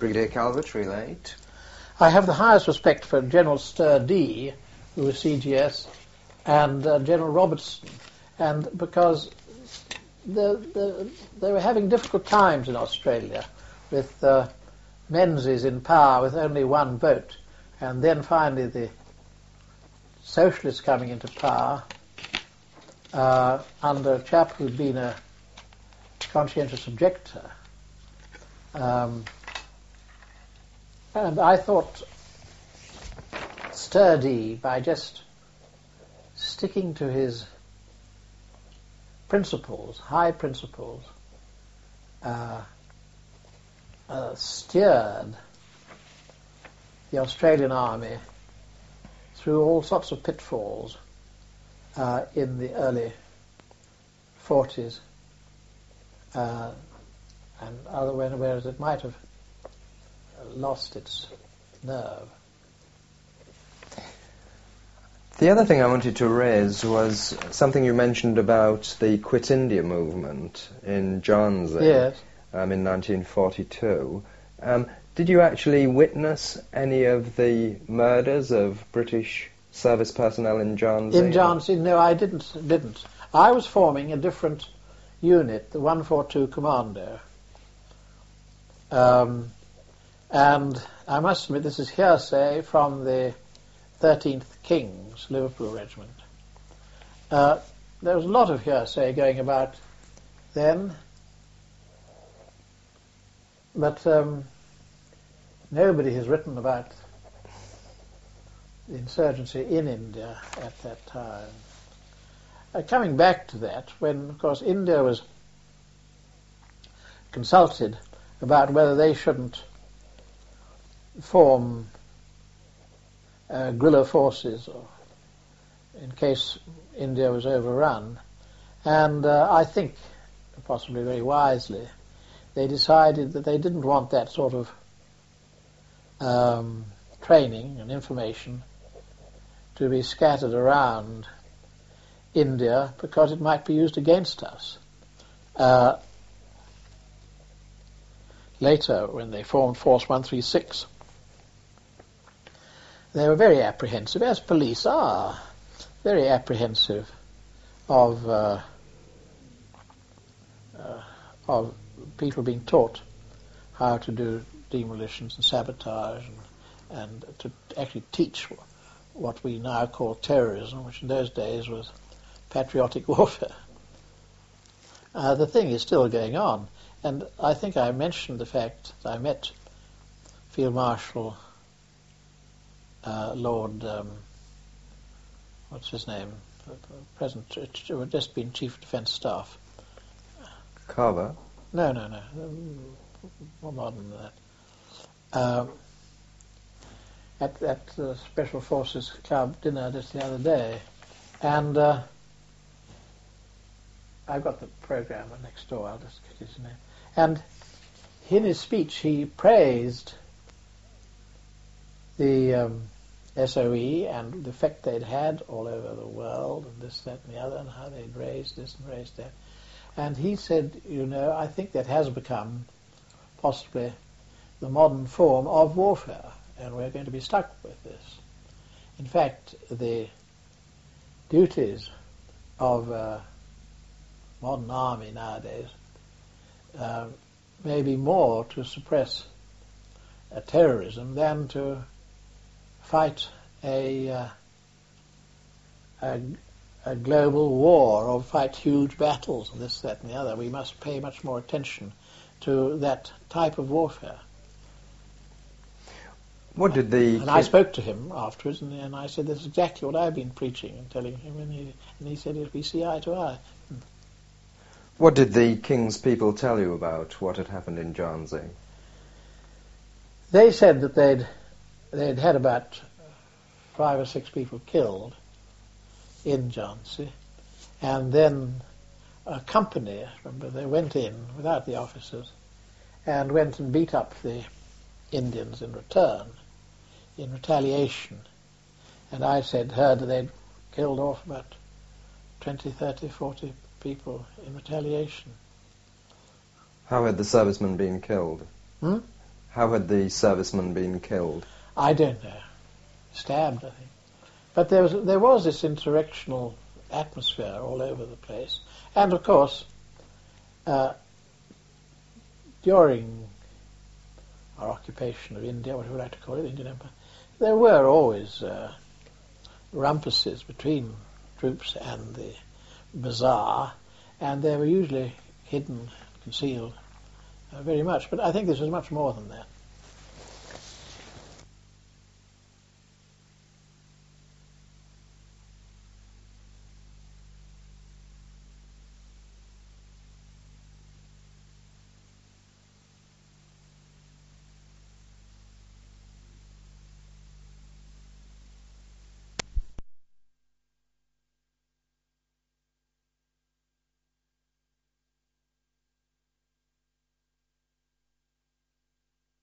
Brigadier Calvert, relate. I have the highest respect for General Sturdee, who was CGS, and General Robertson, and because they were having difficult times in Australia with Menzies in power with only one vote, and then finally the Socialists coming into power under a chap who'd been a conscientious objector. And I thought Sturdee, by just sticking to his principles, high principles, steered the Australian army through all sorts of pitfalls in the early 40s, and whereas it might have lost its nerve. The other thing I wanted to raise was something you mentioned about the Quit India movement in Johnsey. Yes. In 1942. Did you actually witness any of the murders of British service personnel in Johnsey? In Johnsey, no, I didn't. I was forming a different unit, the 142 Commando. And I must admit, this is hearsay from the 13th King's Liverpool Regiment. There was a lot of hearsay going about then, but nobody has written about the insurgency in India at that time. Coming back to that, when, of course, India was consulted about whether they shouldn't form guerrilla forces or in case India was overrun, and I think, possibly very wisely, they decided that they didn't want that sort of training and information to be scattered around India because it might be used against us. Later, when they formed Force 136, they were very apprehensive, as police are, very apprehensive of people being taught how to do demolitions and sabotage and to actually teach what we now call terrorism, which in those days was patriotic warfare. The thing is still going on, and I think I mentioned the fact that I met Field Marshal Lord, what's his name, present, who had just been Chief of Defence Staff. Carver? No, more modern than that. At the Special Forces Club dinner just the other day, and I've got the programme next door, I'll just get his name. And in his speech he praised the SOE and the effect they'd had all over the world, and this, that and the other, and how they'd raised this and raised that. And he said, I think that has become possibly the modern form of warfare, and we're going to be stuck with this. In fact, the duties of a modern army nowadays may be more to suppress terrorism than to fight a global war or fight huge battles and this, that and the other. We must pay much more attention to that type of warfare. What did the... And I spoke to him afterwards, and I said, this is exactly what I've been preaching and telling him, and he said, we see eye to eye. What did the King's people tell you about what had happened in Johnsey? They said that they'd had about 5 or 6 people killed in Johnsey, and then a company, remember, they went in without the officers and went and beat up the Indians in return, in retaliation. And I heard that they'd killed off about 20, 30, 40 people in retaliation. How had the servicemen been killed? How had the servicemen been killed? I don't know. Stabbed, I think. But there was this insurrectional atmosphere all over the place. And of course, during our occupation of India, whatever you like to call it, the Indian Empire, there were always rumpuses between troops and the bazaar, and they were usually hidden, concealed very much. But I think this was much more than that.